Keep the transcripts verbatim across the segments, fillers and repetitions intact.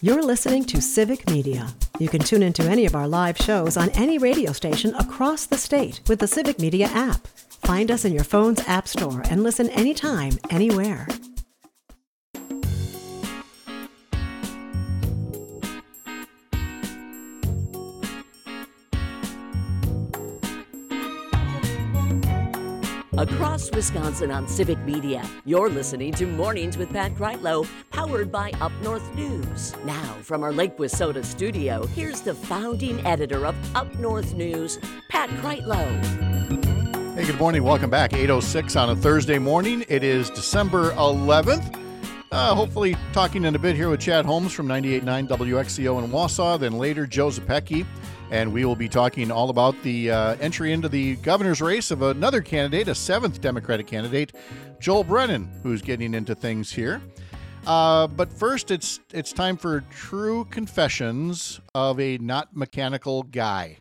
You're listening to Civic Media. You can tune into any of our live shows on any radio station across the state with the Civic Media app. Find us in your phone's app store and listen anytime, anywhere. Across Wisconsin on Civic Media, you're listening to Mornings with Pat Kreitlow, powered by Up North News. Now, from our Lake Wissota studio, here's the founding editor of Up North News, Pat Kreitlow. Hey, good morning. Welcome back. eight oh six on a Thursday morning. It is December eleventh. Uh, hopefully talking in a bit here with Chad Holmes from ninety-eight point nine W X C O in Wausau, then later Joe Zepecki. And we will be talking all about the uh, entry into the governor's race of another candidate, a seventh Democratic candidate, Joel Brennan, who's getting into things here. Uh, but first, it's it's time for true confessions of a not mechanical guy.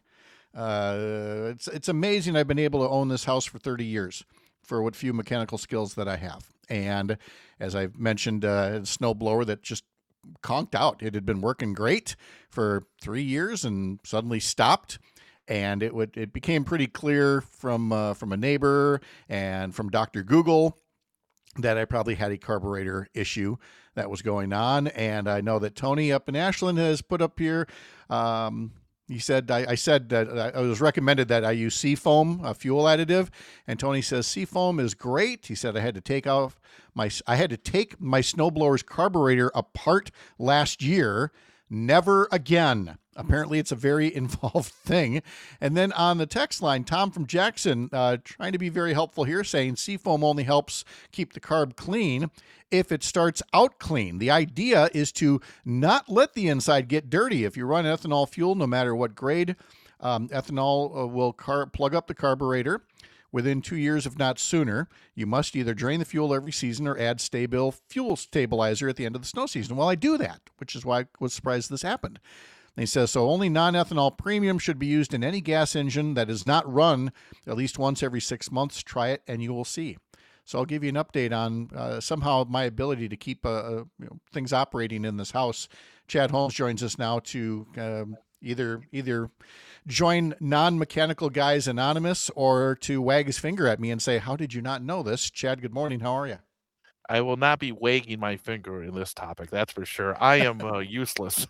Uh, it's it's amazing I've been able to own this house for thirty years for what few mechanical skills that I have. And as I've mentioned, uh, a snowblower that just conked out. It had been working great for three years and suddenly stopped. And it would it became pretty clear from uh, from a neighbor and from Doctor Google that I probably had a carburetor issue that was going on. And I know that Tony up in Ashland has put up here. Um, he said I, I said that I was recommended that I use Seafoam, a fuel additive, and Tony says Seafoam is great. He said I had to take off my I had to take my snowblower's carburetor apart last year. Never again. Apparently, it's a very involved thing. And then on the text line, Tom from Jackson, uh, trying to be very helpful here, saying Seafoam only helps keep the carb clean if it starts out clean. The idea is to not let the inside get dirty. If you run ethanol fuel, no matter what grade, um, ethanol uh, will car- plug up the carburetor within two years, if not sooner. You must either drain the fuel every season or add Sta-Bil fuel stabilizer at the end of the snow season. Well, I do that, which is why I was surprised this happened. And he says, so only non-ethanol premium should be used in any gas engine that is not run at least once every six months. Try it and you will see. So I'll give you an update on uh, somehow my ability to keep uh, uh, you know, things operating in this house. Chad Holmes joins us now to um, either either join Non-Mechanical Guys Anonymous or to wag his finger at me and say, how did you not know this? Chad, good morning. How are you? I will not be wagging my finger in this topic, that's for sure. I am uh, useless.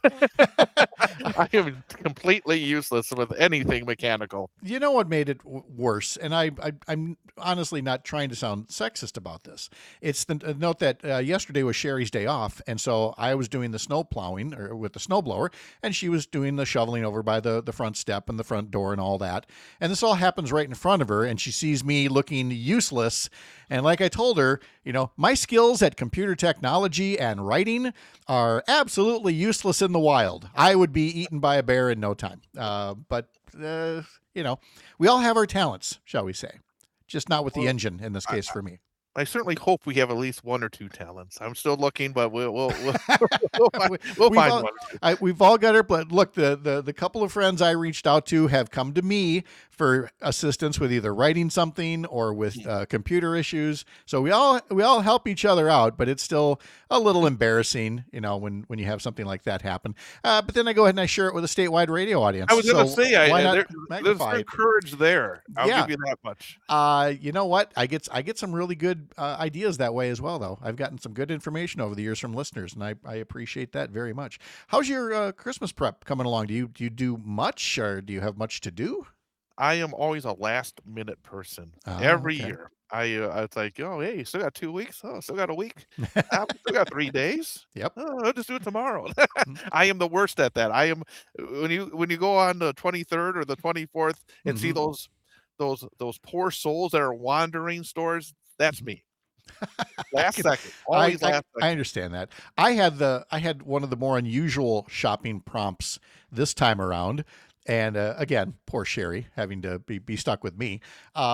I am completely useless with anything mechanical. You know what made it w- worse? And I, I, I'm honestly not trying to sound sexist about this. It's the uh, note that uh, yesterday was Sherry's day off, and so I was doing the snow plowing or with the snowblower, and she was doing the shoveling over by the, the front step and the front door and all that. And this all happens right in front of her, and she sees me looking useless. And like I told her, you know, my skills at computer technology and writing are absolutely useless in the wild. I would be eaten by a bear in no time. Uh, but, uh, you know, we all have our talents, shall we say. Just not with the engine in this case for me. I certainly hope we have at least one or two talents. I'm still looking, but we'll we'll we'll, we'll find, we'll we've find all, one. I, we've all got our. But look, the, the the couple of friends I reached out to have come to me for assistance with either writing something or with uh, computer issues. So we all we all help each other out, but it's still a little embarrassing, you know, when when you have something like that happen. Uh, but then I go ahead and I share it with a statewide radio audience. I was going to so say, why I, not there, there's magnify some it? courage there. I'll Yeah. give you that much. Uh, you know what? I get I get some really good uh, ideas that way as well, though. I've gotten some good information over the years from listeners, and I, I appreciate that very much. How's your uh, Christmas prep coming along? Do you do you do much, or do you have much to do? I am always a last minute person Oh, every okay. year. I uh, it's like, oh, hey, still got two weeks. Oh, still got a week. Ah, still got three days. Yep. Oh, I'll just do it tomorrow. Mhm. I am the worst at that. I am when you when you go on the twenty-third or the twenty-fourth and see Mhm. those those those poor souls that are wandering stores. That's me. Last can- second, I, always I, last I second. understand that. I had the I had one of the more unusual shopping prompts this time around, and uh, again, poor Sherry having to be, be stuck with me. Um,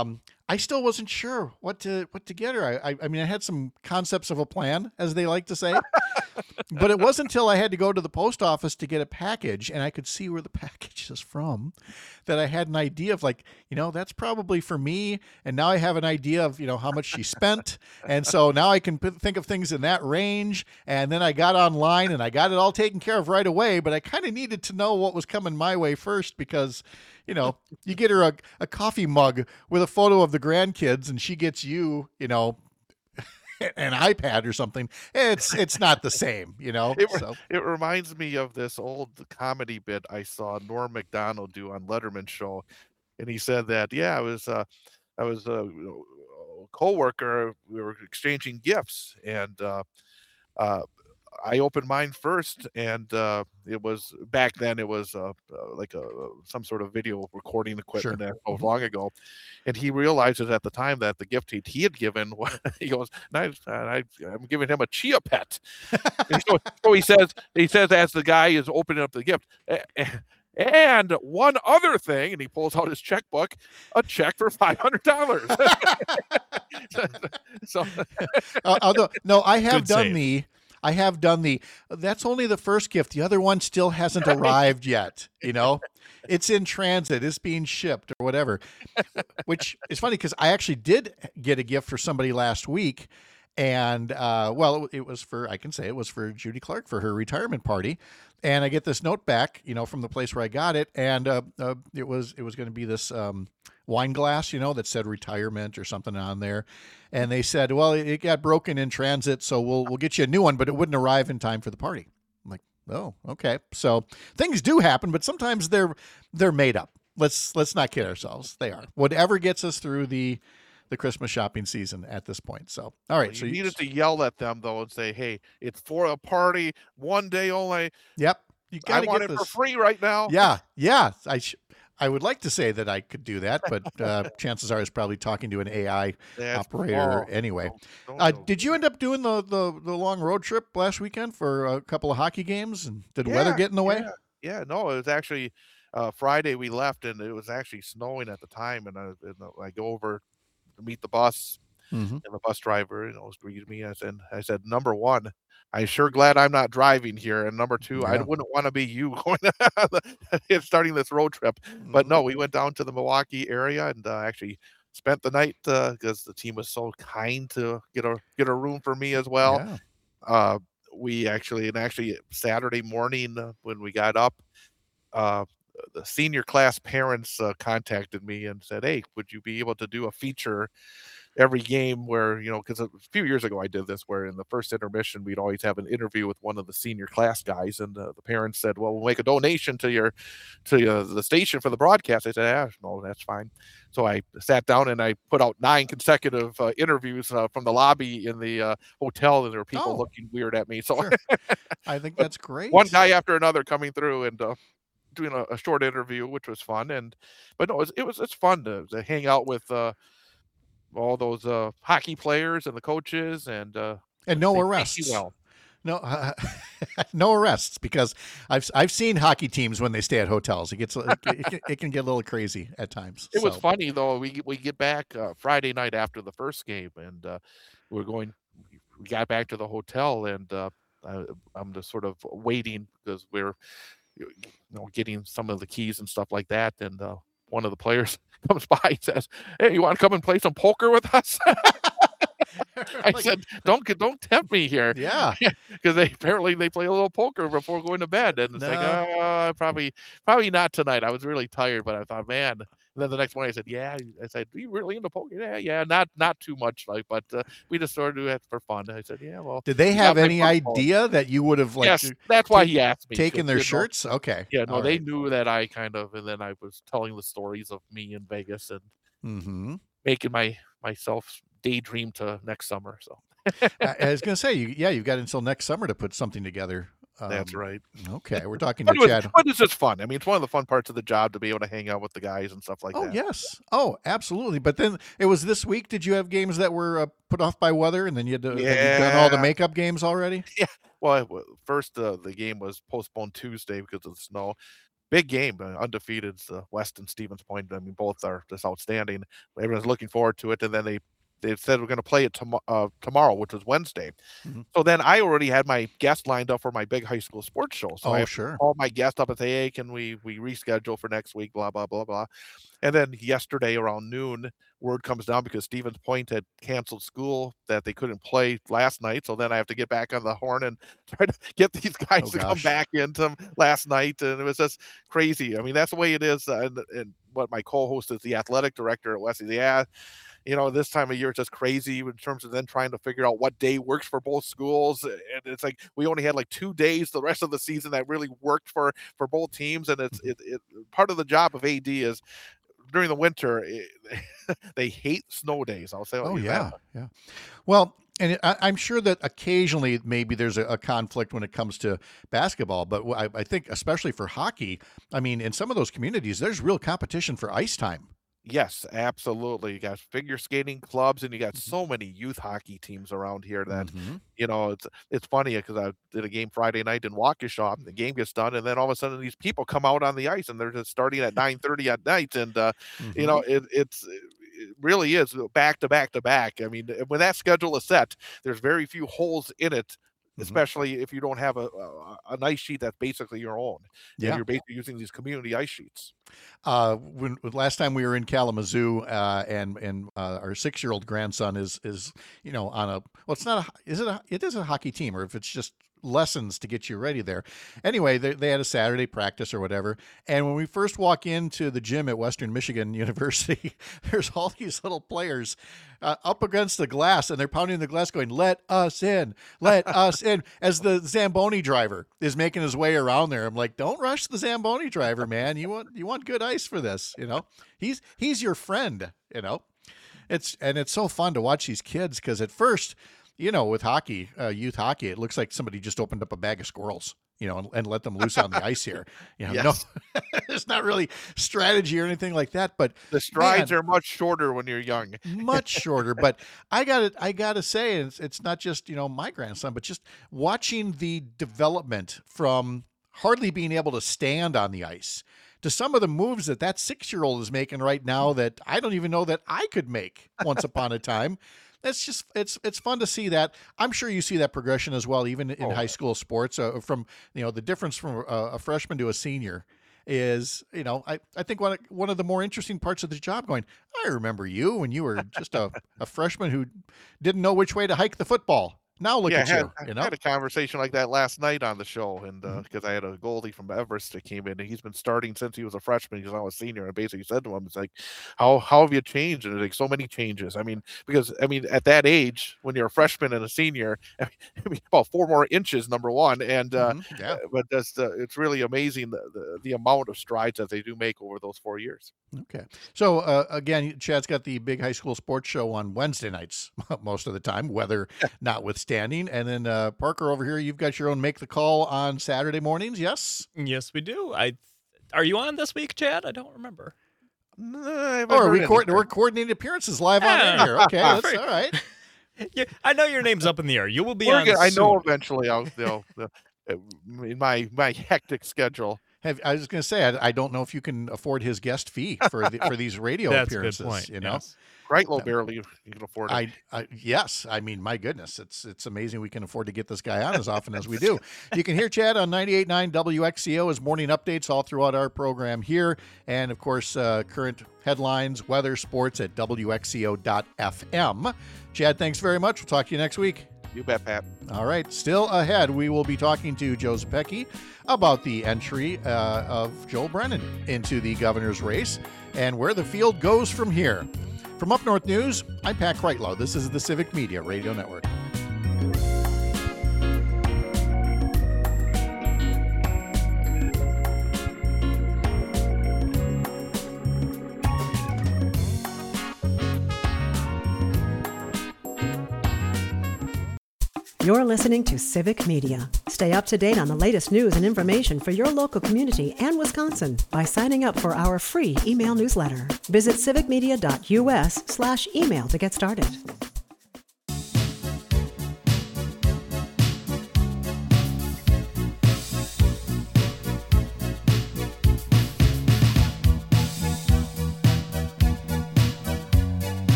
I still wasn't sure what to what to get her. I, I I mean, I had some concepts of a plan, as they like to say, but it wasn't until I had to go to the post office to get a package, and I could see where the package is from, that I had an idea of, like, you know, that's probably for me. And now I have an idea of, you know, how much she spent, and so now I can put, think of things in that range. And then I got online and I got it all taken care of right away. But I kind of needed to know what was coming my way first, because, you know, you get her a, a coffee mug with a photo of the grandkids, and she gets you, you know, an iPad or something. It's it's not the same, you know. It, So it reminds me of this old comedy bit I saw Norm Macdonald do on Letterman show, and he said that, yeah, I was uh, I was a you know, a coworker. We were exchanging gifts, and uh, uh, I opened mine first, and uh, it was back then. It was uh, uh, like a some sort of video recording equipment Sure. that so long ago, and he realizes at the time that the gift he, he had given, he goes, "And I, I, I'm giving him a Chia Pet." And so, so he says, he says as the guy is opening up the gift. "A- a- And one other thing," and he pulls out his checkbook, a check for five hundred dollars. So, Uh, although, no, I have Good done save. the, I have done the, that's only the first gift. The other one still hasn't arrived yet. You know, it's in transit, it's being shipped or whatever, which is funny because I actually did get a gift for somebody last week. And, uh, well, it, it was for, I can say it was for Judy Clark for her retirement party. And I get this note back, you know, from the place where I got it. And, uh, uh it was, it was going to be this, um, wine glass, you know, that said retirement or something on there. And they said, well, it, it got broken in transit, so we'll, we'll get you a new one, but it wouldn't arrive in time for the party. I'm like, oh, okay. So things do happen, but sometimes they're, they're made up. Let's, let's not kid ourselves. They are. Whatever gets us through the, the Christmas shopping season at this point. So, all right. you So needed to yell at them though and say, "Hey, it's for a party, one day only. yep. You I got to want get it this for free right now." Yeah. Yeah. I sh- I would like to say that I could do that, but uh, chances are I was probably talking to an A I That's- operator oh, anyway. don't- don't Uh, do did you end up doing the, the, the long road trip last weekend for a couple of hockey games? And did weather Yeah, get in the way? Yeah, yeah, no, it was actually uh, Friday we left, and it was actually snowing at the time. And I, and I go over to meet the bus, Mm-hmm. and the bus driver, you know, greeted me. I said, I said, "Number one, I'm sure glad I'm not driving here, and number two, I Yeah. wouldn't want to be you going starting this road trip." But no, we went down to the Milwaukee area and uh, actually spent the night because the team was so kind to get a get a room for me as well. Yeah. Uh, we actually and actually Saturday morning uh, when we got up, uh, the senior class parents uh, contacted me and said, "Hey, would you be able to do a feature every game where, you know, because a few years ago I did this where in the first intermission we'd always have an interview with one of the senior class guys, and uh, the parents said, well, we'll make a donation to your to uh, the station for the broadcast." I said, "Yeah, no, that's fine." So I sat down and I put out nine consecutive uh, interviews uh, from the lobby in the uh, hotel, and there were people Oh. looking weird at me. So Sure. I think that's great. one guy after another coming through and uh, doing a, a short interview, which was fun. And but no, it was, it was it's fun to, to hang out with uh, all those uh, hockey players and the coaches, and uh, And no they treat arrests. you well. No, uh, no arrests, because I've I've seen hockey teams when they stay at hotels. It gets it, it, can, it can get a little crazy at times. It was So, funny though. We we get back uh, Friday night after the first game, and uh, we're going. We got back to the hotel, and uh, I, I'm just sort of waiting because we're, you know, getting some of the keys and stuff like that. And uh, one of the players comes by and says, "Hey, you want to come and play some poker with us?" I like, said, "Don't get- don't tempt me here," yeah. because they apparently they play a little poker before going to bed, and it's like, No. uh, probably probably not tonight. I was really tired, but I thought, man. And then the next morning, I said, "Yeah." I said, "Are you really into poker?" "Yeah, yeah, not not too much, like, but uh, we just sort of do it for fun." I said, "Yeah, well." Did they we got have my any football. idea that you would have like Yes, that's why take- he asked me. taken 'cause, their you know, shirts? Okay. Yeah, no, All they right. knew that I kind of, and then I was telling the stories of me in Vegas and Mm-hmm. making my myself daydream to next summer. So I, I was gonna say, you, yeah, you've got until next summer to put something together. that's Um, right. Okay, we're talking to But, it was, Chad. but it's just fun. I mean, it's one of the fun parts of the job to be able to hang out with the guys and stuff like Oh that. yes. Oh, absolutely. But then it was this week. Did you have games that were uh, put off by weather, and then you had to, have you done all the Yeah. makeup games already? Well, I- well, first uh, the game was postponed Tuesday because of the snow. big game, uh, undefeated, uh, Weston Stevens Point. I mean, both are just outstanding. Everyone's looking forward to it, and then they they said we're going to play it tom- uh, tomorrow, which was Wednesday. Mhm. So then I already had my guest lined up for my big high school sports show. So Oh, I have sure. to call my guest up and say, hey, can we we reschedule for next week? Blah blah blah blah. And then yesterday around noon, word comes down because Stevens Point had canceled school that they couldn't play last night. So then I have to get back on the horn and try to get these guys Oh, to come gosh. back into last night, and it was just crazy. I mean, that's the way it is. Uh, and, and what my co-host is the athletic director at Wesley. Yeah, you know, this time of year it's just crazy in terms of then trying to figure out what day works for both schools. And it's like we only had like two days the rest of the season that really worked for for both teams. And it's it, it part of the job of A D is during the winter, it, they hate snow days. I'll say. Oh, you yeah. that. Yeah. Well, and it, I, I'm sure that occasionally maybe there's a, a conflict when it comes to basketball, but I, I think especially for hockey, I mean, in some of those communities, there's real competition for ice time. Yes, absolutely. You got figure skating clubs, and you got so many youth hockey teams around here that Mhm. you know it's it's funny because I did a game Friday night in Waukesha. The game gets done, and then all of a sudden these people come out on the ice, and they're just starting at nine thirty at night, and uh, Mm-hmm. you know it, it's it really is back to back to back. I mean, when that schedule is set, there's very few holes in it. Mhm. Especially if you don't have a, a an ice sheet that's basically your own, Yeah. and you're basically using these community ice sheets. Uh, when last time we were in Kalamazoo, uh, and and uh, our six year old grandson is is you know on a well, it's not a is it a it is a hockey team, or if it's just lessons to get you ready there. Anyway, they, they had a Saturday practice or whatever, and when we first walk into the gym at Western Michigan University, there's all these little players uh, up against the glass, and they're pounding the glass, going, "Let us in, let us in," as the Zamboni driver is making his way around there. I'm like, don't rush the Zamboni driver, man. You want you want good ice for this, you know. He's he's your friend, you know. It's and it's so fun to watch these kids because at first, you know, with hockey, uh, youth hockey, it looks like somebody just opened up a bag of squirrels, you know, and, and let them loose on the ice here. You know, Yes. no, it's not really strategy or anything like that, but The strides man, are much shorter when you're young. much shorter. But I got to I got to say, it's, it's not just, you know, my grandson, but just watching the development from hardly being able to stand on the ice to some of the moves that that six-year-old is making right now that I don't even know that I could make once upon a time. That's just it's it's fun to see that. I'm sure you see that progression as well, even in Oh, high school sports. Uh, from you know the difference from a, a freshman to a senior is you know I, I think one of, one of the more interesting parts of the job. Going, I remember you when you were just a, a freshman who didn't know which way to hike the football. Now look yeah, I at had, you. I You know, had a conversation like that last night on the show, and Mhm. because I had a goalie from Everest that came in, and he's been starting since he was a freshman. He's now a senior, and I basically said to him, "It's like, how how have you changed?" And it's like so many changes. I mean, because I mean, at that age, when you're a freshman and a senior, I mean, I mean about four more inches, number one, and uh, Mhm. Yeah. but that's uh, it's really amazing the, the the amount of strides that they do make over those four years. Okay. So uh, again, Chad's got the big high school sports show on Wednesday nights most of the time, weather notwithstanding. And then uh, Parker over here, you've got your own Make the Call on Saturday mornings. Yes. Yes, we do. I are you on this week, Chad? I don't remember. No, I haven't Oh, heard we coord- anything. we're coordinating appearances live on Yeah. air. Okay, that's all right. Yeah, I know your name's up in the air. You will be We're on. gonna- I know soon. eventually I'll, you know, the, uh, in my my hectic schedule. Have, I was going to say, I, I don't know if you can afford his guest fee for the, for these radio That's a good appearances. point. You know, yes. Greitlow Yeah. barely you can afford it. I, I yes, I mean, my goodness, it's it's amazing we can afford to get this guy on as often as we do. You can hear Chad on ninety-eight point nine W X C O as morning updates all throughout our program here, and of course, uh, current headlines, weather, sports at W X C O dot F M. Chad, thanks very much. We'll talk to you next week. You bet, Pat. All right. Still ahead, we will be talking to Joe Zepecki about the entry uh, of Joel Brennan into the governor's race and where the field goes from here. From Up North News, I'm Pat Kreitlow. This is the Civic Media Radio Network. You're listening to Civic Media. Stay up to date on the latest news and information for your local community and Wisconsin by signing up for our free email newsletter. Visit civicmedia.us slash email to get started.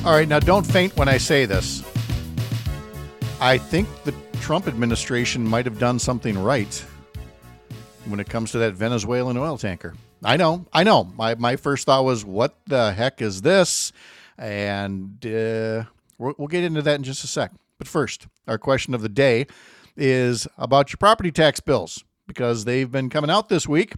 All right, now don't faint when I say this. I think the Trump administration might have done something right when it comes to that Venezuelan oil tanker. I know, I know. My my first thought was, what the heck is this? And uh, we'll, we'll get into that in just a sec. But first, our question of the day is about your property tax bills, because they've been coming out this week,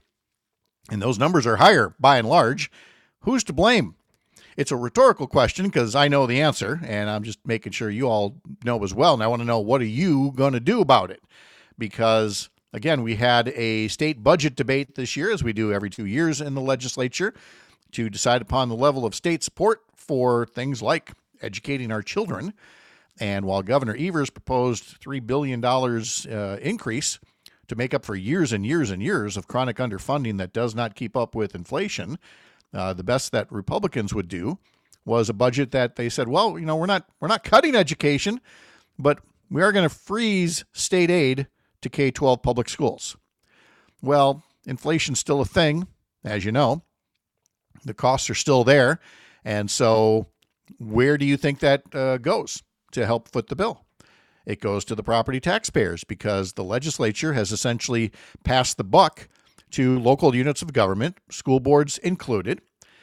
and those numbers are higher by and large. Who's to blame? It's a rhetorical question because I know the answer, and I'm just making sure you all know as well. And I want to know, what are you going to do about it? Because, again, we had a state budget debate this year, as we do every two years in the legislature, to decide upon the level of state support for things like educating our children. And while Governor Evers proposed three billion dollars uh, increase to make up for years and years and years of chronic underfunding that does not keep up with inflation, Uh, the best that Republicans would do was a budget that they said, well, you know, we're not we're not cutting education, but we are going to freeze state aid to K twelve public schools. Well, inflation's still a thing, as you know. The costs are still there. And so where do you think that uh, goes to help foot the bill? It goes to the property taxpayers, because the legislature has essentially passed the buck to local units of government, school boards included.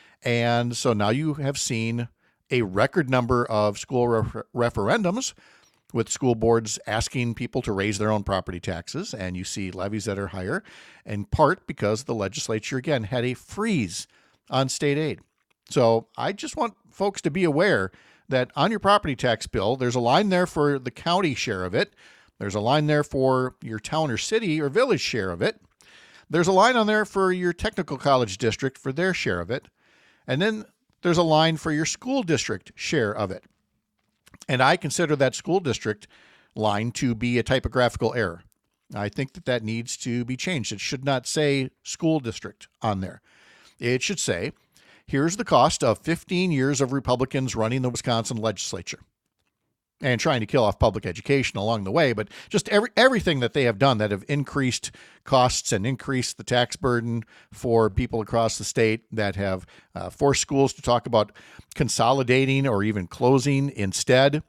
And so now you have seen a record number of school re- referendums with school boards asking people to raise their own property taxes. And you see levies that are higher, in part because the legislature, again, had a freeze on state aid. So I just want folks to be aware that on your property tax bill, there's a line there for the county share of it. There's a line there for your town or city or village share of it. There's a line on there for your technical college district for their share of it. And then there's a line for your school district share of it. And I consider that school district line to be a typographical error. I think that that needs to be changed. It should not say school district on there. It should say, here's the cost of fifteen years of Republicans running the Wisconsin legislature and trying to kill off public education along the way, but just every everything that they have done that have increased costs and increased the tax burden for people across the state, that have uh, forced schools to talk about consolidating or even closing instead.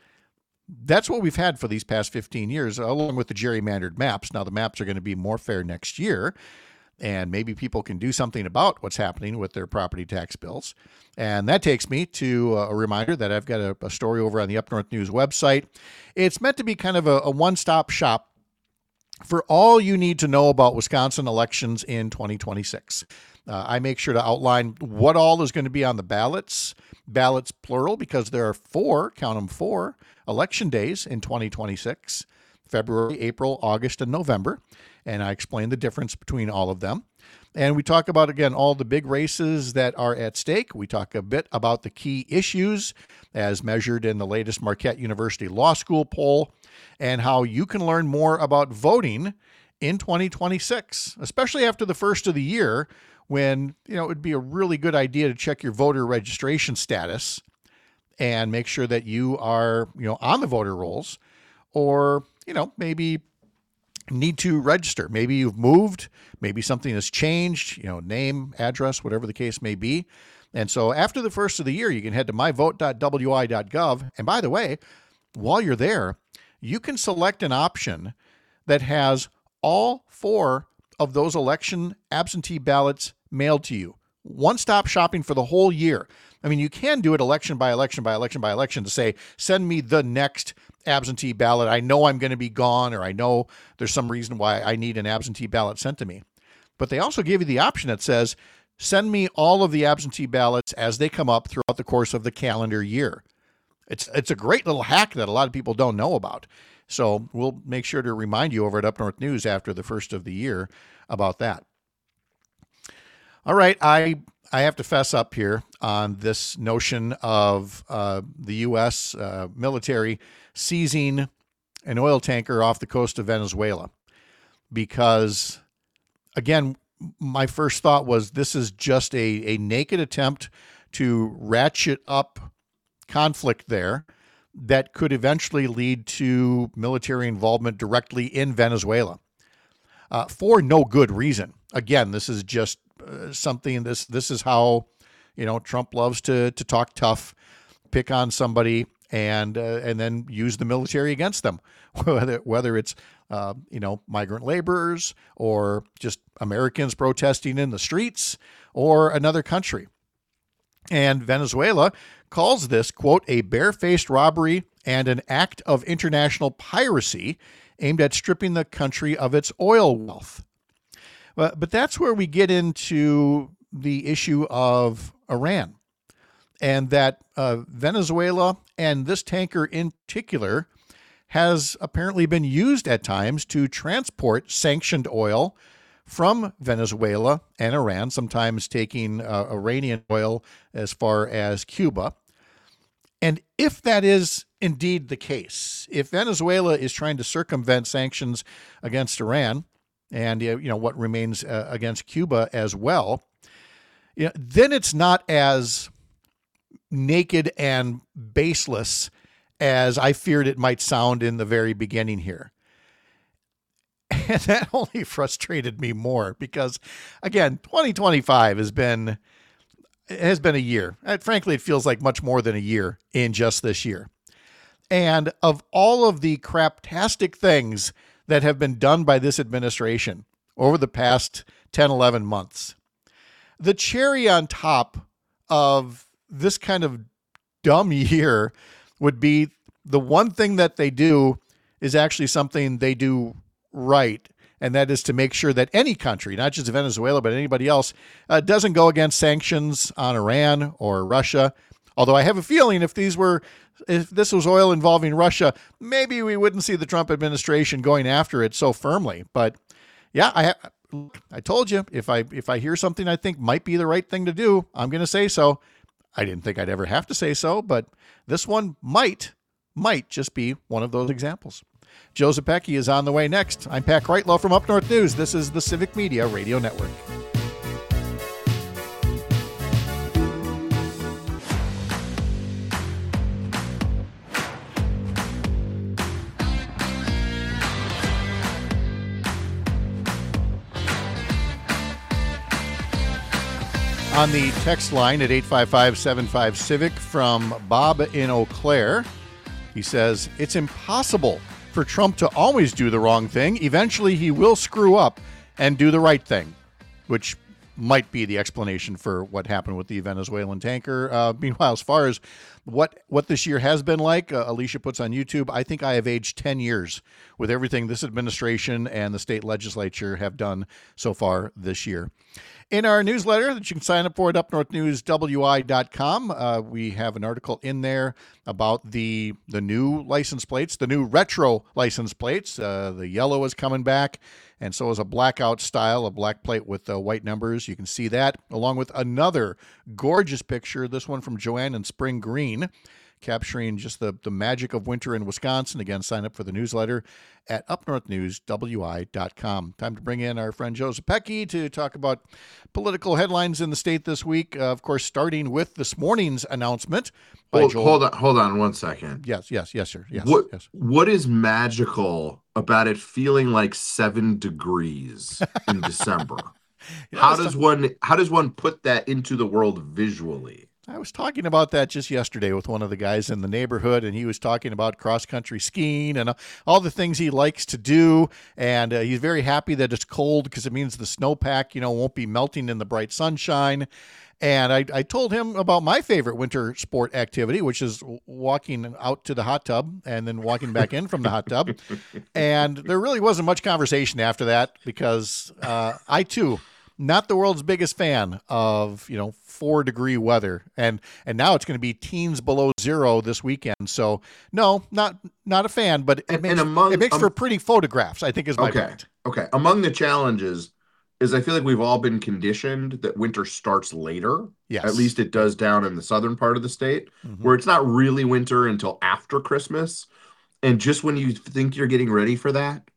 That's what we've had for these past fifteen years, along with the gerrymandered maps. Now, the maps are going to be more fair next year, and maybe people can do something about what's happening with their property tax bills. And that takes me to a reminder that I've got a, a story over on the Up North News website. It's meant to be kind of a, a one-stop shop for all you need to know about Wisconsin elections in twenty twenty-six. Uh, I make sure to outline what all is going to be on the ballots, ballots plural, because there are four, count them four, election days in twenty twenty-six, February, April, August, and November. And I explain the difference between all of them. And we talk about, again, all the big races that are at stake. We talk a bit about the key issues as measured in the latest Marquette University Law School poll, and how you can learn more about voting in twenty twenty-six, especially after the first of the year, when, you know, it would be a really good idea to check your voter registration status and make sure that you are, you know, on the voter rolls, or, you know, maybe need to register. Maybe you've moved, maybe something has changed, you know, name, address, whatever the case may be. And so after the first of the year, you can head to my vote dot w i dot gov. And by the way, while you're there, you can select an option that has all four of those election absentee ballots mailed to you. One-stop shopping for the whole year. I mean, you can do it election by election by election by election to say, send me the next absentee ballot. I know I'm going to be gone, or I know there's some reason why I need an absentee ballot sent to me. But they also give you the option that says, send me all of the absentee ballots as they come up throughout the course of the calendar year. It's it's a great little hack that a lot of people don't know about. So we'll make sure to remind you over at Up North News after the first of the year about that. All right, I I have to fess up here on this notion of uh, the U S uh, military seizing an oil tanker off the coast of Venezuela, because, again, my first thought was this is just a, a naked attempt to ratchet up conflict there that could eventually lead to military involvement directly in Venezuela uh, for no good reason. Again, this is just uh, something, this this is how, you know, Trump loves to to talk tough. pick on somebody and uh, and then use the military against them, whether whether it's uh, you know migrant laborers or just Americans protesting in the streets or another country. And Venezuela calls this, quote, a barefaced robbery and an act of international piracy aimed at stripping the country of its oil wealth. But, but that's where we get into the issue of Iran, and that uh, Venezuela and this tanker in particular has apparently been used at times to transport sanctioned oil from Venezuela and Iran, sometimes taking uh, Iranian oil as far as Cuba. And if that is indeed the case, if Venezuela is trying to circumvent sanctions against Iran and you know what remains uh, against Cuba as well, you know, then it's not as naked and baseless as I feared it might sound in the very beginning here. And that only frustrated me more because, again, twenty twenty-five has been has been a year. And frankly, it feels like much more than a year in just this year. And of all of the craptastic things that have been done by this administration over the past ten, eleven months, the cherry on top of this kind of dumb year would be the one thing that they do is actually something they do right, and that is to make sure that any country, not just Venezuela, but anybody else, uh, doesn't go against sanctions on Iran or Russia. Although I have a feeling if these were, if this was oil involving Russia, maybe we wouldn't see the Trump administration going after it so firmly. But yeah, I ha- I told you, if I if I hear something I think might be the right thing to do, I'm going to say so. I didn't think I'd ever have to say so, but this one might might just be one of those examples. Joe Zepecki is on the way next. I'm Pat Kreitlow from Up North News. This is the Civic Media Radio Network. On the text line at eight five five, seven five, CIVIC from Bob in Eau Claire, he says, it's impossible for Trump to always do the wrong thing. Eventually, he will screw up and do the right thing, which might be the explanation for what happened with the Venezuelan tanker. Uh, meanwhile, as far as what what this year has been like, uh, Alicia puts on YouTube, I think I have aged ten years with everything this administration and the state legislature have done so far this year. In our newsletter that you can sign up for at up north news w i dot com, uh, we have an article in there about the the new license plates, the new retro license plates. Uh, the yellow is coming back, and so is a blackout style, a black plate with uh, white numbers. You can see that, along with another gorgeous picture, this one from Joanne in Spring Green, capturing just the, the magic of winter in Wisconsin. Again, sign up for the newsletter at up north news w i dot com. Time to bring in our friend Joe Zepecki to talk about political headlines in the state this week. Uh, of course, starting with this morning's announcement by hold, Joel. Hold on, hold on one second. Yes, yes, yes, sir. Yes, what, yes. What is magical about it feeling like seven degrees in December? Yeah, how does one how does one put that into the world visually? I was talking about that just yesterday with one of the guys in the neighborhood, and he was talking about cross-country skiing and all the things he likes to do, and uh, he's very happy that it's cold because it means the snowpack, you know, won't be melting in the bright sunshine. And I, I told him about my favorite winter sport activity, which is walking out to the hot tub and then walking back in from the hot tub. And there really wasn't much conversation after that because uh, I, too, not the world's biggest fan of, you know, four degree weather. And and now it's going to be teens below zero this weekend. So, no, not not a fan, but it And- makes, and among- it makes um, for pretty photographs, I think is my Okay. point. Okay. Among the challenges is I feel like we've all been conditioned that winter starts later. Yes. At least it does down in the southern part of the state, Mhm. where it's not really winter until after Christmas. And just when you think you're getting ready for that,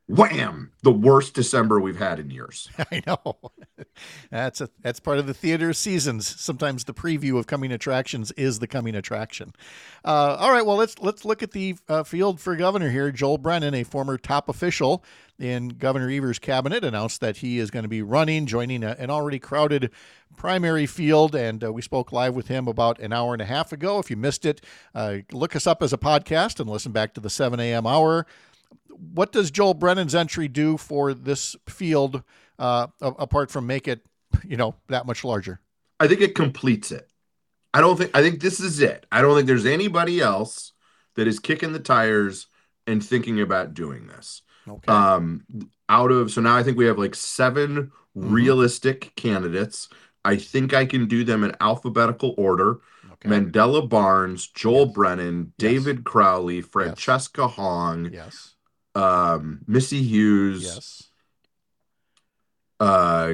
wham, the worst December we've had in years. I know. That's a, that's part of the theater seasons. Sometimes the preview of coming attractions is the coming attraction. Uh, all right, well, let's let's look at the uh, field for governor here. Joel Brennan, a former top official in Governor Evers' cabinet, announced that he is going to be running, joining a, an already crowded primary field, and uh, we spoke live with him about an hour and a half ago. If you missed it, uh, look us up as a podcast and listen back to the seven a.m. hour. What does Joel Brennan's entry do for this field, uh, apart from make it, you know, that much larger? I think it completes it. I don't think, I think this is it. I don't think there's anybody else that is kicking the tires and thinking about doing this. Okay. Um, out of, so now I think we have like seven mm-hmm. realistic candidates. I think I can do them in alphabetical order. Okay. Mandela Barnes, Joel yes. Brennan, David yes. Crowley, Francesca yes. Hong. Yes. Um, Missy Hughes, yes, uh,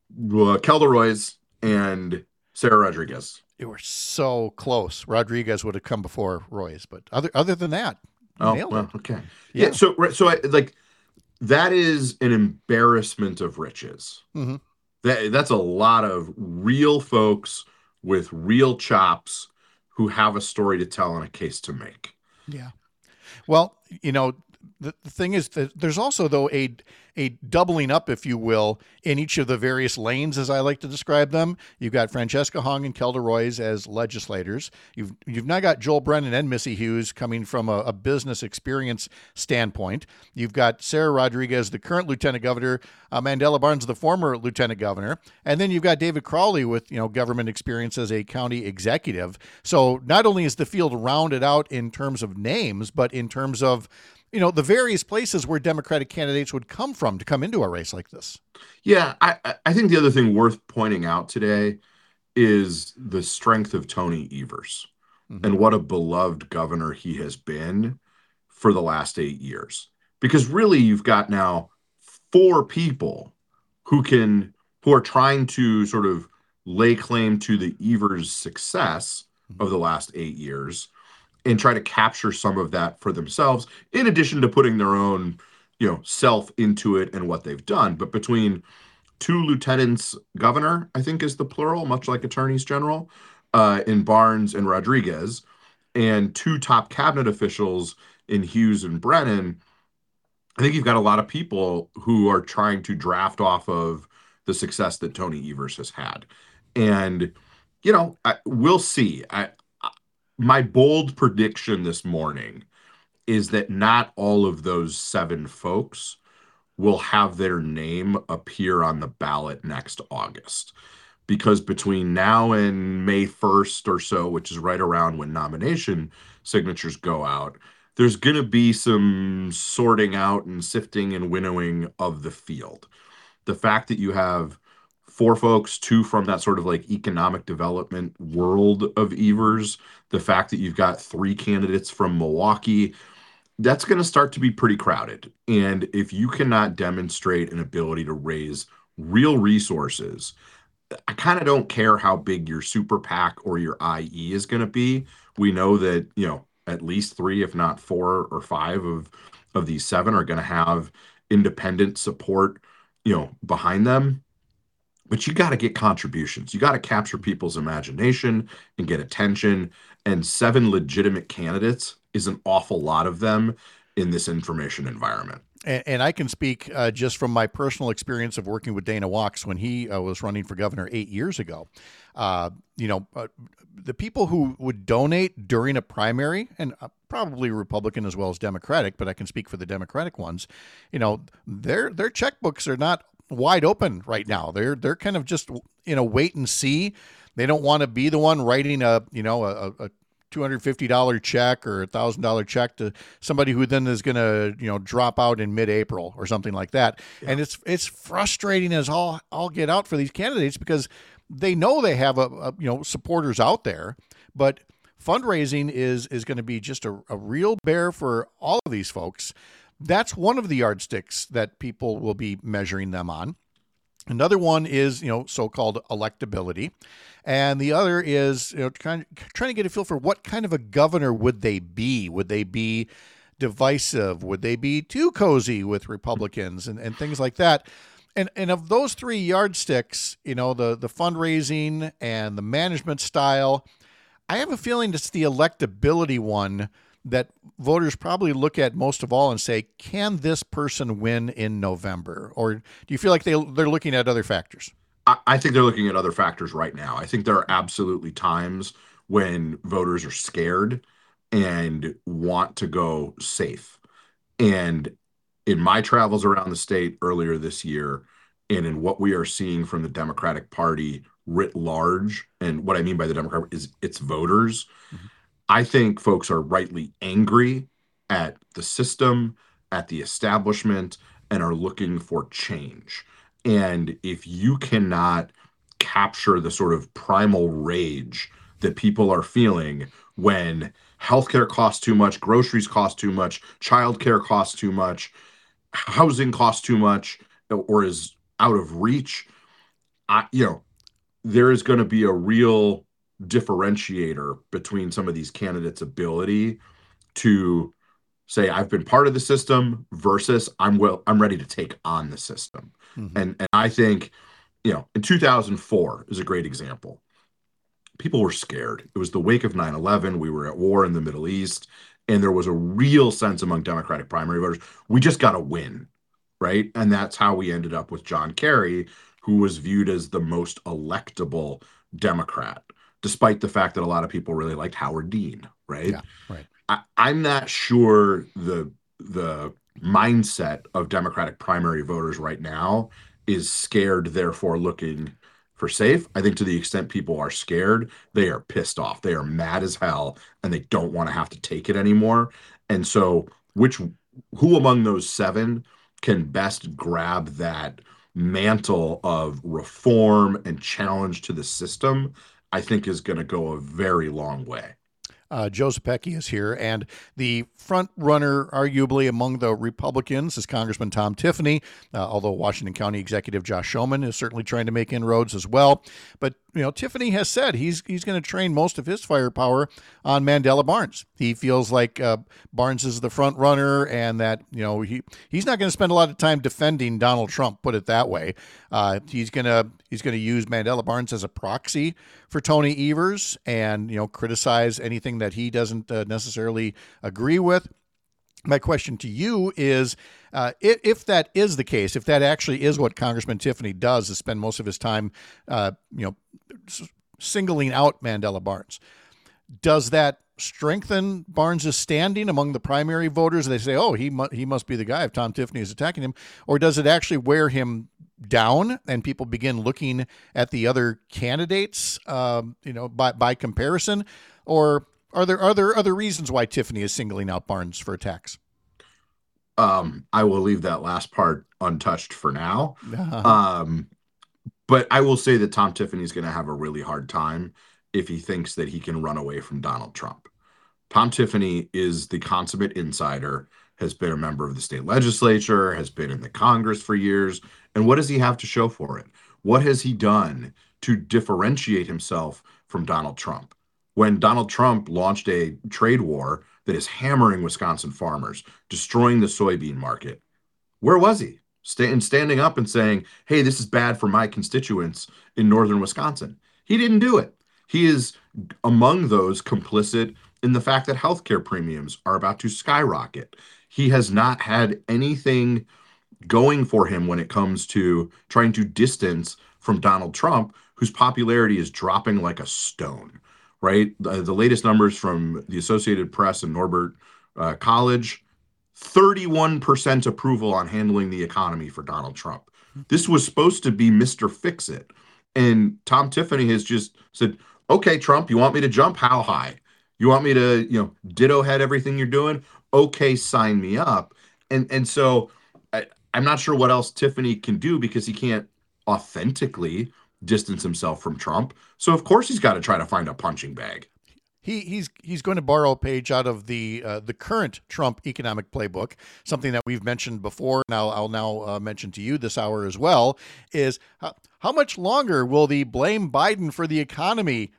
Kelda Roys, and Sarah Rodriguez. You were so close. Rodriguez would have come before Roys, but other other than that, you oh nailed well, it. okay, yeah. yeah so so I, like that is an embarrassment of riches. Mm-hmm. That that's a lot of real folks with real chops who have a story to tell and a case to make. Yeah. Well, you know. The, the thing is that there's also, though, a a doubling up, if you will, in each of the various lanes, as I like to describe them. You've got Francesca Hong and Kelda Roys as legislators. You've you've now got Joel Brennan and Missy Hughes coming from a, a business experience standpoint. You've got Sarah Rodriguez, the current lieutenant governor, uh, Mandela Barnes, the former lieutenant governor, and then you've got David Crowley with, you know, government experience as a county executive. So not only is the field rounded out in terms of names, but in terms of, you know, the various places where Democratic candidates would come from to come into a race like this. Yeah, I, I think the other thing worth pointing out today is the strength of Tony Evers mm-hmm. and what a beloved governor he has been for the last eight years. Because really, you've got now four people who can who are trying to sort of lay claim to the Evers success mm-hmm. of the last eight years. And try to capture some of that for themselves, in addition to putting their own, you know, self into it and what they've done. But between two lieutenants governor, I think is the plural, much like attorneys general, uh, in Barnes and Rodriguez, and two top cabinet officials in Hughes and Brennan, I think you've got a lot of people who are trying to draft off of the success that Tony Evers has had. And, you know, I, we'll see. I, My bold prediction this morning is that not all of those seven folks will have their name appear on the ballot next August. Because between now and May first or so, which is right around when nomination signatures go out, there's going to be some sorting out and sifting and winnowing of the field. The fact that you have four folks, two from that sort of like economic development world of Evers, the fact that you've got three candidates from Milwaukee, that's going to start to be pretty crowded. And if you cannot demonstrate an ability to raise real resources, I kind of don't care how big your super PAC or your I E is going to be. We know that, you know, at least three, if not four or five of, of these seven are going to have independent support, you know, behind them. But you got to get contributions. You got to capture people's imagination and get attention. And seven legitimate candidates is an awful lot of them in this information environment. And, and I can speak uh, just from my personal experience of working with Dana Wachs when he uh, was running for governor eight years ago. Uh, you know, uh, the people who would donate during a primary, and uh, probably Republican as well as Democratic, but I can speak for the Democratic ones, you know, their their checkbooks are not wide open right now. They're they're kind of just in a wait and see. They don't want to be the one writing a, you know, a, a two hundred fifty dollars check or a one thousand dollars check to somebody who then is going to, you know, drop out in mid-April or something like that. Yeah. And it's it's frustrating as all all get out for these candidates because they know they have a, a you know supporters out there, but fundraising is is going to be just a, a real bear for all of these folks. That's one of the yardsticks that people will be measuring them on. Another one is, you know, so-called electability. And the other is, you know, trying, trying to get a feel for what kind of a governor would they be? Would they be divisive? Would they be too cozy with Republicans and, and things like that? And and of those three yardsticks, you know, the, the fundraising and the management style, I have a feeling it's the electability one that voters probably look at most of all and say, can this person win in November? Or do you feel like they, they're looking at other factors? I, I think they're looking at other factors right now. I think there are absolutely times when voters are scared and want to go safe. And in my travels around the state earlier this year, and in what we are seeing from the Democratic Party writ large, and what I mean by the Democrat is its voters, mm-hmm. I think folks are rightly angry at the system, at the establishment, and are looking for change. And if you cannot capture the sort of primal rage that people are feeling when healthcare costs too much, groceries cost too much, childcare costs too much, housing costs too much, or is out of reach, I, you know, there is going to be a real differentiator between some of these candidates' ability to say, I've been part of the system versus I'm well, I'm ready to take on the system. Mm-hmm. And and I think, you know, in two thousand four is a great example. People were scared. It was the wake of nine eleven. We were at war in the Middle East, and there was a real sense among Democratic primary voters, we just got to win, right? And that's how we ended up with John Kerry, who was viewed as the most electable Democrat, despite the fact that a lot of people really liked Howard Dean, right? Yeah, right. I, I'm not sure the the mindset of Democratic primary voters right now is scared, therefore looking for safe. I think to the extent people are scared, they are pissed off. They are mad as hell, and they don't want to have to take it anymore. And so, which who among those seven can best grab that mantle of reform and challenge to the system, I think is going to go a very long way. Uh, Joe Zepecki is here, and the front runner, arguably among the Republicans, is Congressman Tom Tiffany, uh, although Washington County Executive Josh Schoeman is certainly trying to make inroads as well. But, you know, Tiffany has said he's he's going to train most of his firepower on Mandela Barnes. He feels like uh, Barnes is the front runner, and that, you know, he he's not going to spend a lot of time defending Donald Trump, put it that way. Uh, he's going to he's going to use Mandela Barnes as a proxy for Tony Evers and, you know, criticize anything that he doesn't uh, necessarily agree with. My question to you is, uh, if, if that is the case, if that actually is what Congressman Tiffany does, is spend most of his time, uh, you know, s- singling out Mandela Barnes, does that strengthen Barnes' standing among the primary voters? They say, oh, he mu- he must be the guy if Tom Tiffany is attacking him, or does it actually wear him down and people begin looking at the other candidates, um, you know, by by comparison? Or are there are there other reasons why Tiffany is singling out Barnes for attacks? Um, I will leave that last part untouched for now. Uh-huh. Um, but I will say that Tom Tiffany is going to have a really hard time if he thinks that he can run away from Donald Trump. Tom Tiffany is the consummate insider, has been a member of the state legislature, has been in the Congress for years. And what does he have to show for it? What has he done to differentiate himself from Donald Trump? When Donald Trump launched a trade war that is hammering Wisconsin farmers, destroying the soybean market, where was he? Stand, standing up and saying, hey, this is bad for my constituents in northern Wisconsin. He didn't do it. He is among those complicit in the fact that healthcare premiums are about to skyrocket. He has not had anything going for him when it comes to trying to distance from Donald Trump, whose popularity is dropping like a stone, right? The, the latest numbers from the Associated Press and Norbert uh, College, thirty-one percent approval on handling the economy for Donald Trump. This was supposed to be Mister Fix-It. And Tom Tiffany has just said, okay, Trump, you want me to jump? How high? You want me to, you know, ditto head everything you're doing? Okay, sign me up. And and so I, I'm not sure what else Tiffany can do, because he can't authentically distance himself from Trump. So of course he's got to try to find a punching bag. He he's he's going to borrow a page out of the uh, the current Trump economic playbook, something that we've mentioned before. Now I'll now uh, mention to you this hour as well, is how, how much longer will the blame Biden for the economy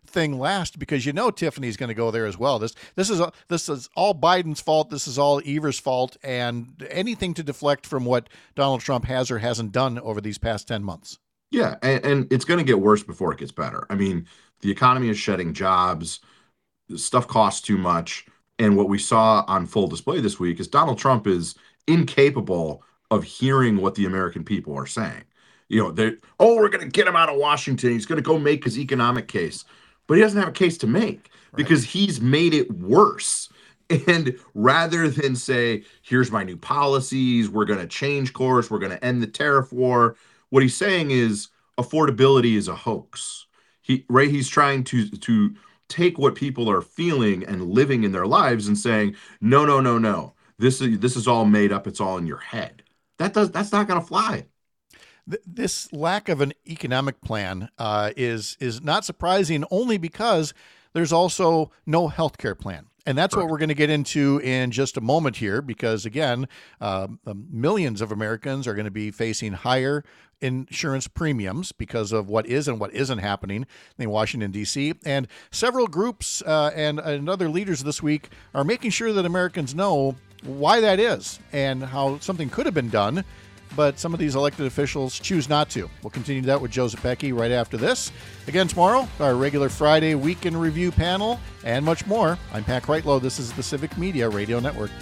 thing last, because you know Tiffany's going to go there as well. This this is this is all Biden's fault. This is all Evers' fault, and anything to deflect from what Donald Trump has or hasn't done over these past ten months. Yeah, and, and it's going to get worse before it gets better. I mean, the economy is shedding jobs. Stuff costs too much. And what we saw on full display this week is Donald Trump is incapable of hearing what the American people are saying. You know, they oh, we're going to get him out of Washington. He's going to go make his economic case. But he doesn't have a case to make because right. he's made it worse. And rather than say, here's my new policies, we're going to change course, we're going to end the tariff war, what he's saying is affordability is a hoax. He right, he's trying to to take what people are feeling and living in their lives and saying, no, no, no, no. This is this is all made up. It's all in your head. That does that's not going to fly. This lack of an economic plan uh, is is not surprising, only because there's also no healthcare plan. And that's Correct. What we're going to get into in just a moment here, because, again, uh, millions of Americans are going to be facing higher insurance premiums because of what is and what isn't happening in Washington, D C. And several groups uh, and, and other leaders this week are making sure that Americans know why that is and how something could have been done, but some of these elected officials choose not to. We'll continue that with Joe Zepecki right after this. Again tomorrow, our regular Friday Weekend Review panel, and much more. I'm Pat Kreitlow. This is the Civic Media Radio Network.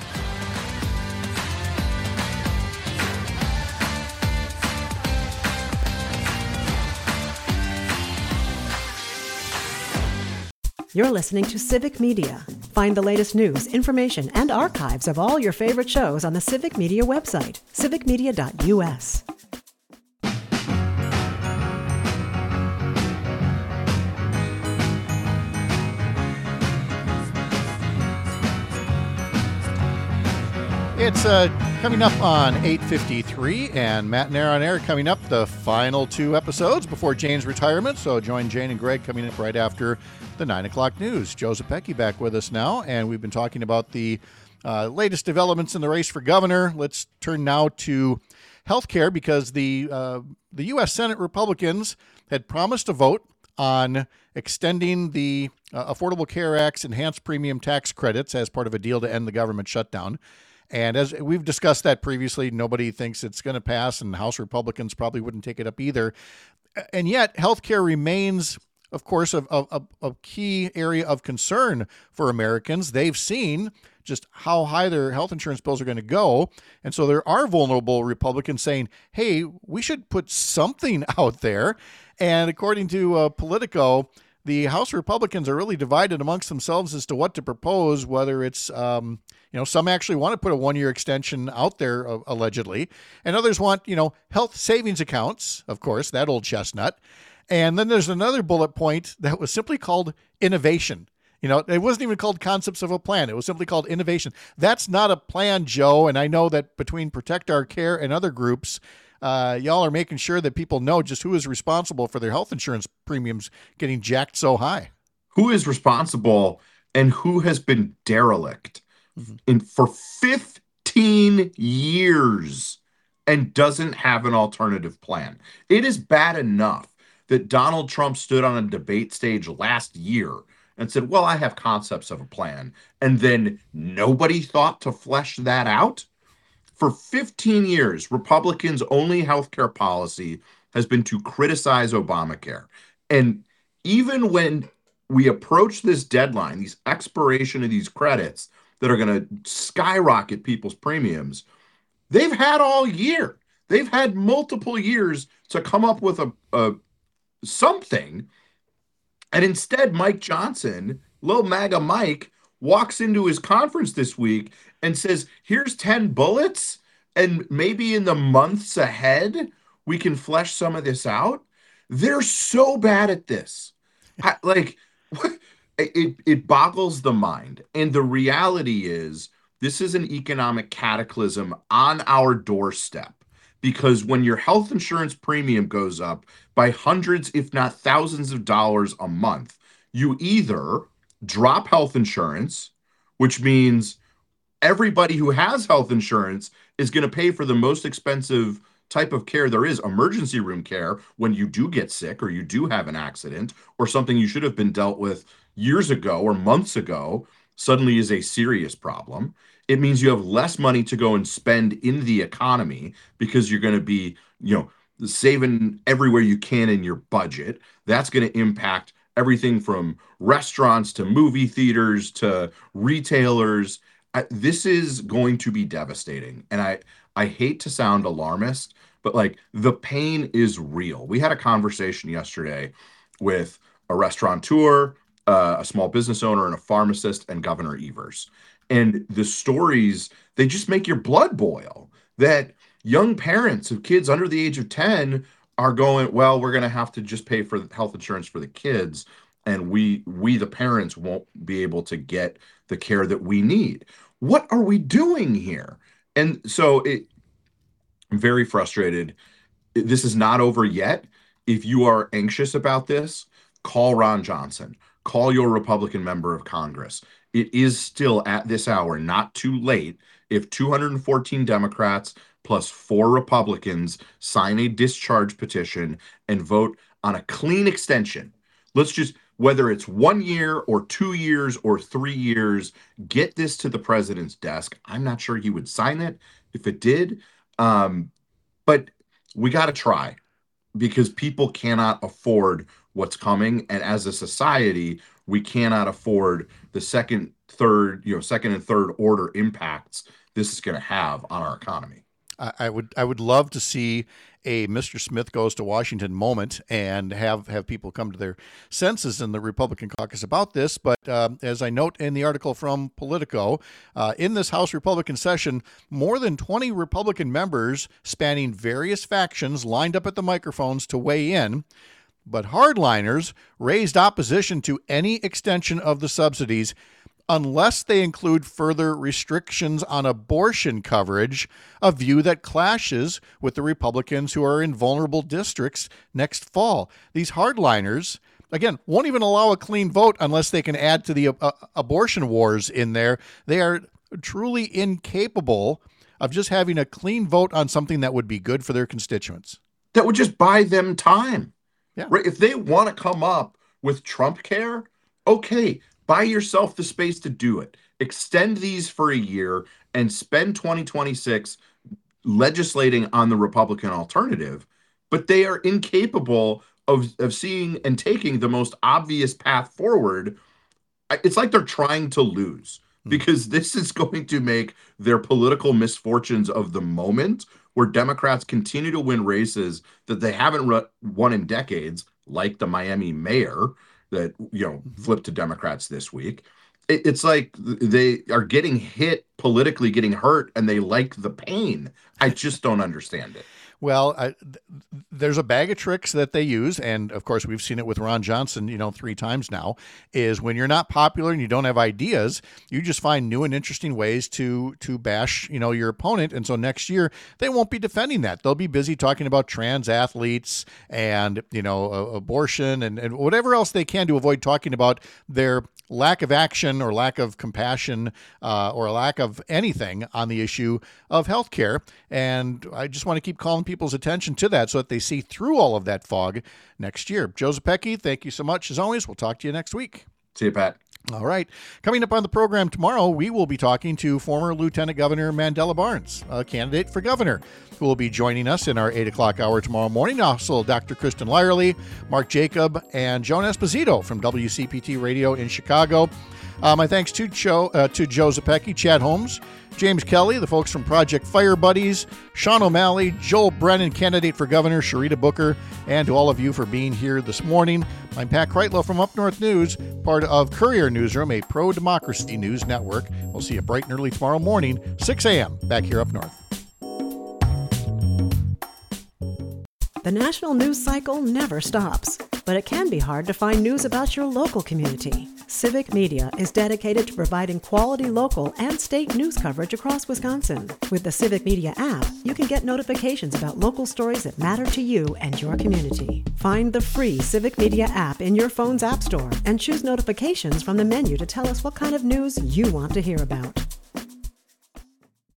You're listening to Civic Media. Find the latest news, information, and archives of all your favorite shows on the Civic Media website, civic media dot u s. It's uh, coming up on eight fifty-three, and Matt and Aaron on Air coming up, the final two episodes before Jane's retirement. So join Jane and Greg coming up right after the nine o'clock news. Joe Zepecki back with us now, and we've been talking about the uh, latest developments in the race for governor. Let's turn now to healthcare, because the uh, the U S Senate Republicans had promised to vote on extending the uh, Affordable Care Act's enhanced premium tax credits as part of a deal to end the government shutdown. And as we've discussed that previously, nobody thinks it's going to pass, and House Republicans probably wouldn't take it up either. And yet, healthcare remains, of course, a, a, a key area of concern for Americans. They've seen just how high their health insurance bills are going to go. And so there are vulnerable Republicans saying, hey, we should put something out there. And according to uh, Politico, the House Republicans are really divided amongst themselves as to what to propose, whether it's, um, you know, some actually want to put a one-year extension out there, uh, allegedly, and others want, you know, health savings accounts, of course, that old chestnut. And then there's another bullet point that was simply called innovation. You know, it wasn't even called concepts of a plan. It was simply called innovation. That's not a plan, Joe. And I know that between Protect Our Care and other groups, Uh, y'all are making sure that people know just who is responsible for their health insurance premiums getting jacked so high. Who is responsible and who has been derelict mm-hmm. in for fifteen years and doesn't have an alternative plan. It is bad enough that Donald Trump stood on a debate stage last year and said, well, I have concepts of a plan. And then nobody thought to flesh that out. For fifteen years, Republicans' only healthcare policy has been to criticize Obamacare. And even when we approach this deadline, these expiration of these credits that are going to skyrocket people's premiums, they've had all year. They've had multiple years to come up with a, a something. And instead, Mike Johnson, little MAGA Mike, walks into his conference this week and says, here's ten bullets, and maybe in the months ahead, we can flesh some of this out. They're so bad at this. I, like, what? It, it boggles the mind. And the reality is, this is an economic cataclysm on our doorstep, because when your health insurance premium goes up by hundreds, if not thousands of dollars a month, you either drop health insurance, which means everybody who has health insurance is going to pay for the most expensive type of care there is. Emergency room care, when you do get sick or you do have an accident or something you should have been dealt with years ago or months ago, suddenly is a serious problem. It means you have less money to go and spend in the economy because you're going to be, you know, saving everywhere you can in your budget. That's going to impact everything from restaurants to movie theaters to retailers. I, this is going to be devastating. And I, I hate to sound alarmist, but like the pain is real. We had a conversation yesterday with a restaurateur, uh, a small business owner, and a pharmacist, and Governor Evers. And the stories, they just make your blood boil, that young parents of kids under the age of ten are going, well, we're going to have to just pay for health insurance for the kids. And we, we, the parents, won't be able to get the care that we need. What are we doing here? And so it, I'm very frustrated. This is not over yet. If you are anxious about this, call Ron Johnson. Call your Republican member of Congress. It is still at this hour, not too late. If two hundred fourteen Democrats plus four Republicans sign a discharge petition and vote on a clean extension, let's just, whether it's one year or two years or three years, get this to the president's desk. I'm not sure he would sign it if it did, um, but we got to try, because people cannot afford what's coming. And as a society, we cannot afford the second, third, you know, second and third order impacts this is going to have on our economy. I would I would love to see a Mister Smith Goes to Washington moment and have, have people come to their senses in the Republican caucus about this. But uh, as I note in the article from Politico, uh, in this House Republican session, more than twenty Republican members spanning various factions lined up at the microphones to weigh in. But hardliners raised opposition to any extension of the subsidies unless they include further restrictions on abortion coverage, a view that clashes with the Republicans who are in vulnerable districts next fall. These hardliners, again, won't even allow a clean vote unless they can add to the uh, abortion wars in there. They are truly incapable of just having a clean vote on something that would be good for their constituents. That would just buy them time. Yeah. Right? If they want to come up with Trump care, okay, buy yourself the space to do it. Extend these for a year and spend twenty twenty-six legislating on the Republican alternative, but they are incapable of, of seeing and taking the most obvious path forward. It's like they're trying to lose, because this is going to make their political misfortunes of the moment, where Democrats continue to win races that they haven't run, won in decades, like the Miami mayor that, you know, flipped to Democrats this week. It, it's like they are getting hit politically, getting hurt, and they like the pain. I just don't understand it. Well, I, th- there's a bag of tricks that they use, and of course we've seen it with Ron Johnson, you know, three times now, is when you're not popular and you don't have ideas, you just find new and interesting ways to to bash, you know, your opponent. And so next year they won't be defending that. They'll be busy talking about trans athletes and, you know, uh, abortion and, and whatever else they can to avoid talking about their lack of action or lack of compassion uh, or a lack of anything on the issue of healthcare. And I just want to keep calling people's attention to that so that they see through all of that fog next year. Joe Zepecki, thank you so much. As always, we'll talk to you next week. See you, Pat. All right. Coming up on the program tomorrow, we will be talking to former Lieutenant Governor Mandela Barnes, a candidate for governor, who will be joining us in our eight o'clock hour tomorrow morning. Also, Doctor Kristen Lyerly, Mark Jacob, and Joan Esposito from W C P T Radio in Chicago. Uh, my thanks to Joe, uh, to Joe Zepecki, Chad Holmes, James Kelly, the folks from Project Fire Buddies, Sean O'Malley, Joel Brennan, candidate for governor, Sharita Booker, and to all of you for being here this morning. I'm Pat Kreitlow from Up North News, part of Courier Newsroom, a pro-democracy news network. We'll see you bright and early tomorrow morning, six a.m., back here up north. The national news cycle never stops, but it can be hard to find news about your local community. Civic Media is dedicated to providing quality local and state news coverage across Wisconsin. With the Civic Media app, you can get notifications about local stories that matter to you and your community. Find the free Civic Media app in your phone's app store and choose notifications from the menu to tell us what kind of news you want to hear about.